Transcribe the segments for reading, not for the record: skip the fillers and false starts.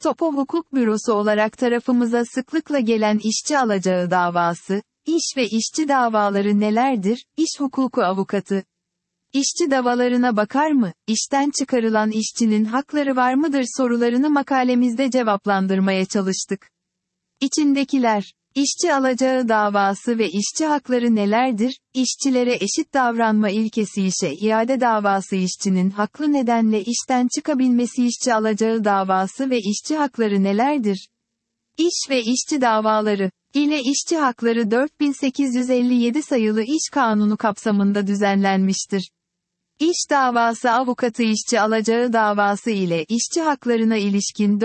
TOPO Hukuk Bürosu olarak tarafımıza sıklıkla gelen işçi alacağı davası, iş ve işçi davaları nelerdir? İş hukuku avukatı. İşçi davalarına bakar mı? İşten çıkarılan işçinin hakları var mıdır sorularını makalemizde cevaplandırmaya çalıştık. İçindekiler, işçi alacağı davası ve işçi hakları nelerdir? İşçilere eşit davranma ilkesi işe iade davası işçinin haklı nedenle işten çıkabilmesi işçi alacağı davası ve işçi hakları nelerdir? İş ve işçi davaları ile işçi hakları 4857 sayılı İş Kanunu kapsamında düzenlenmiştir. İş davası avukatı işçi alacağı davası ile işçi haklarına ilişkin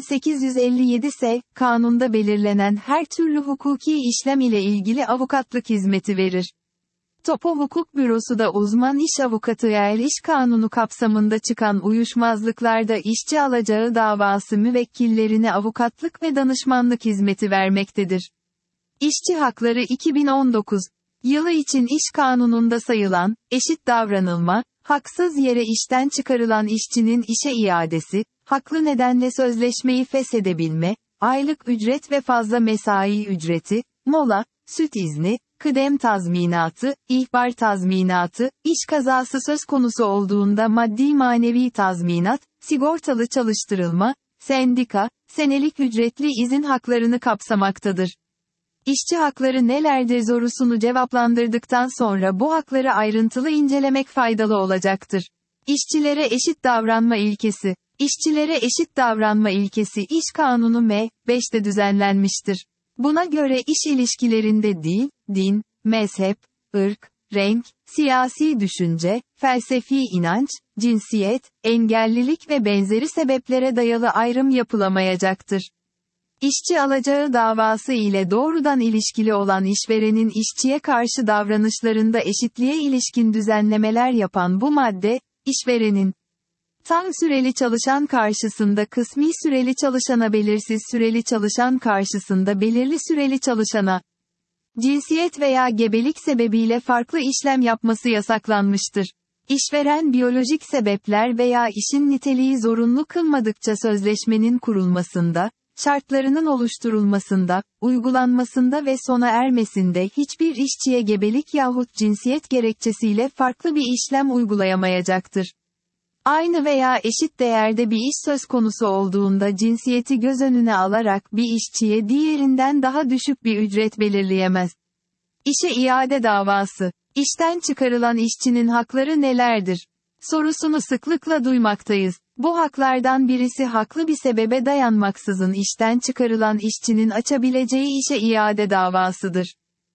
4857 Kanunda belirlenen her türlü hukuki işlem ile ilgili avukatlık hizmeti verir. TOPO Hukuk Bürosu da uzman iş avukatı eğer İş Kanunu kapsamında çıkan uyuşmazlıklarda işçi alacağı davası müvekkillerine avukatlık ve danışmanlık hizmeti vermektedir. İşçi Hakları 2019 yılı için İş Kanunu'nda sayılan, eşit davranılma, haksız yere işten çıkarılan işçinin işe iadesi, haklı nedenle sözleşmeyi feshedebilme, aylık ücret ve fazla mesai ücreti, mola, süt izni, kıdem tazminatı, ihbar tazminatı, iş kazası söz konusu olduğunda maddi manevi tazminat, sigortalı çalıştırılma, sendika, senelik ücretli izin haklarını kapsamaktadır. İşçi hakları nelerdir sorusunu cevaplandırdıktan sonra bu hakları ayrıntılı incelemek faydalı olacaktır. İşçilere eşit davranma ilkesi. İşçilere eşit davranma ilkesi İş Kanunu M.5'te düzenlenmiştir. Buna göre iş ilişkilerinde din, mezhep, ırk, renk, siyasi düşünce, felsefi inanç, cinsiyet, engellilik ve benzeri sebeplere dayalı ayrım yapılamayacaktır. İşçi alacağı davası ile doğrudan ilişkili olan işverenin işçiye karşı davranışlarında eşitliğe ilişkin düzenlemeler yapan bu madde, işverenin tam süreli çalışan karşısında kısmi süreli çalışana belirsiz süreli çalışan karşısında belirli süreli çalışana, cinsiyet veya gebelik sebebiyle farklı işlem yapması yasaklanmıştır. İşveren biyolojik sebepler veya işin niteliği zorunlu kılmadıkça sözleşmenin kurulmasında, şartlarının oluşturulmasında, uygulanmasında ve sona ermesinde hiçbir işçiye gebelik yahut cinsiyet gerekçesiyle farklı bir işlem uygulayamayacaktır. Aynı veya eşit değerde bir iş söz konusu olduğunda cinsiyeti göz önüne alarak bir işçiye diğerinden daha düşük bir ücret belirleyemez. İşe iade davası. İşten çıkarılan işçinin hakları nelerdir? Sorusunu sıklıkla duymaktayız. Bu haklardan birisi haklı bir sebebe dayanmaksızın işten çıkarılan işçinin açabileceği işe iade davasıdır.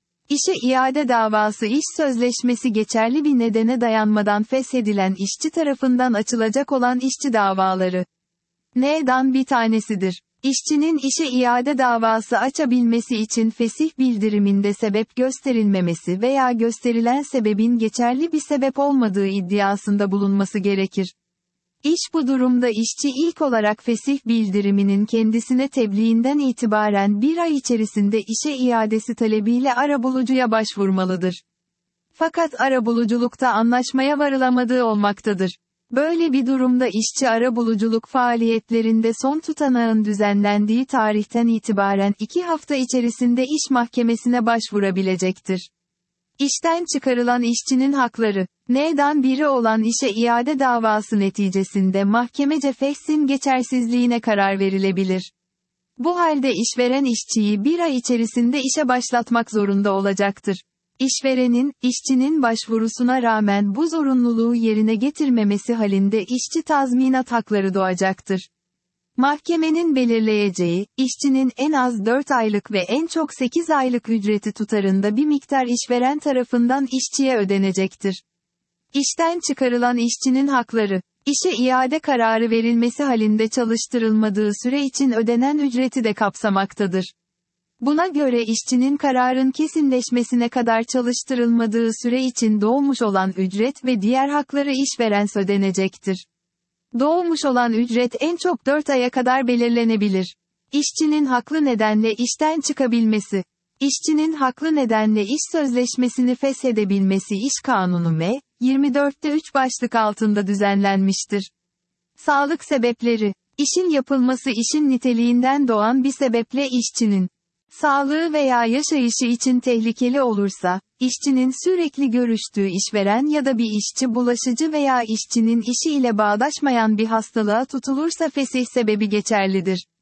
İşe iade davası iş sözleşmesi geçerli bir nedene dayanmadan feshedilen işçi tarafından açılacak olan işçi davaları. N'dan bir tanesidir. İşçinin işe iade davası açabilmesi için fesih bildiriminde sebep gösterilmemesi veya gösterilen sebebin geçerli bir sebep olmadığı iddiasında bulunması gerekir. Bu durumda işçi ilk olarak fesih bildiriminin kendisine tebliğinden itibaren bir ay içerisinde işe iadesi talebiyle arabulucuya başvurmalıdır. Fakat arabuluculukta anlaşmaya varılamadığı olmaktadır. Böyle bir durumda işçi arabuluculuk faaliyetlerinde son tutanağın düzenlendiği tarihten itibaren 2 hafta içerisinde iş mahkemesine başvurabilecektir. İşten çıkarılan işçinin hakları, N'dan biri olan işe iade davası neticesinde mahkemece feshin geçersizliğine karar verilebilir. Bu halde işveren işçiyi 1 ay içerisinde işe başlatmak zorunda olacaktır. İşverenin, işçinin başvurusuna rağmen bu zorunluluğu yerine getirmemesi halinde işçi tazminat hakları doğacaktır. Mahkemenin belirleyeceği, işçinin en az 4 aylık ve en çok 8 aylık ücreti tutarında bir miktar işveren tarafından işçiye ödenecektir. İşten çıkarılan işçinin hakları, işe iade kararı verilmesi halinde çalıştırılmadığı süre için ödenen ücreti de kapsamaktadır. Buna göre işçinin kararın kesinleşmesine kadar çalıştırılmadığı süre için doğmuş olan ücret ve diğer hakları işveren ödenecektir. Doğmuş olan ücret en çok 4 aya kadar belirlenebilir. İşçinin haklı nedenle işten çıkabilmesi. İşçinin haklı nedenle iş sözleşmesini feshedebilmesi İş Kanunu M.24'te 3 başlık altında düzenlenmiştir. Sağlık sebepleri. İşin yapılması işin niteliğinden doğan bir sebeple işçinin sağlığı veya yaşayışı için tehlikeli olursa, işçinin sürekli görüştüğü işveren ya da bir işçi bulaşıcı veya işçinin işi ile bağdaşmayan bir hastalığa tutulursa fesih sebebi geçerlidir.